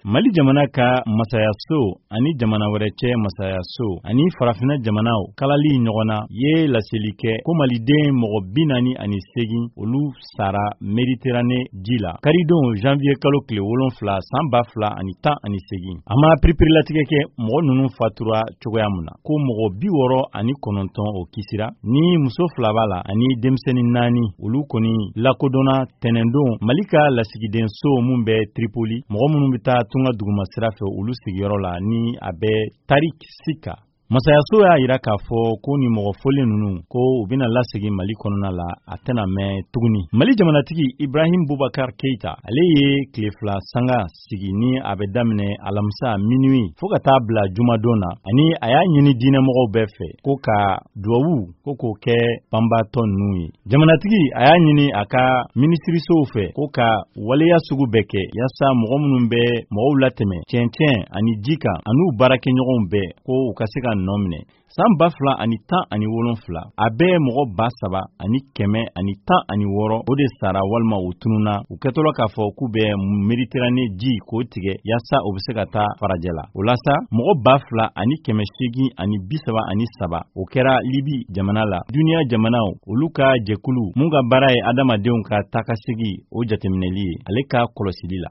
Mali jamana ka masayaso ani jamana wɛrɛ cɛ masayaso ani farafina jamanaw kalali ɲɔgɔnna ye laseli kɛ ko maliden mɔgɔ 48 olu sara Mediterane ji la karidon janvier kalo tile 7 san 2018 a ma piripirilatigɛ kɛ mɔgɔ ninnu fatura cogoya mun na ko mɔgɔ 69 o kisira ni muso 2 b'a la ani denmisɛnnin 4 olu kɔni lakodɔnna tɛnɛndon Mali ka lasigidenso mun bɛ Tripoli mɔgɔ minnu bɛ taa tunga duguma sira fɛ olu sigiyɔrɔ la ni a bɛ Tarik Sika. Masayaso y'a yira k'a fɔ ko ni mɔgɔ fɔlen ninnu ko u bɛna lasegin Mali kɔnɔna la a tɛna mɛn tuguni. Mali jamanatigi Ibrahim Boubacar Keita ale ye tile 2 sanga sigi ni a bɛ daminɛ alamisa minuit fo ka taa bila jumadon na ani a y'a ɲini diinɛmɔgɔw bɛɛ fɛ ko ka duwawu ko k'o kɛ banbatɔ ninnu ye. Jamanatigi a y'a ɲini a ka minisirisow fɛ ko ka waleya sugu bɛɛ kɛ yaasa mɔgɔ minnu bɛ mɔgɔw latɛmɛ cɛncɛn ani ji kan an'u baarakɛɲɔgɔnw bɛɛ ko u ka se ka nɔ minɛ. San 2017 a bɛɛ mɔgɔ 3,116 o de sara walima u tununa u kɛtɔla k'a fɔ k'u bɛ Mediterane ji k'o tigɛ yaasa u bɛ se ka taa farajɛ la. O la sa mɔgɔ 2,833 o kɛra Libi jamana la. Duniya jamanaw olu ka jɛkulu mun ka baara ye adamadenw ka taakasegi o jateminɛli ye ale ka kɔlɔsili la.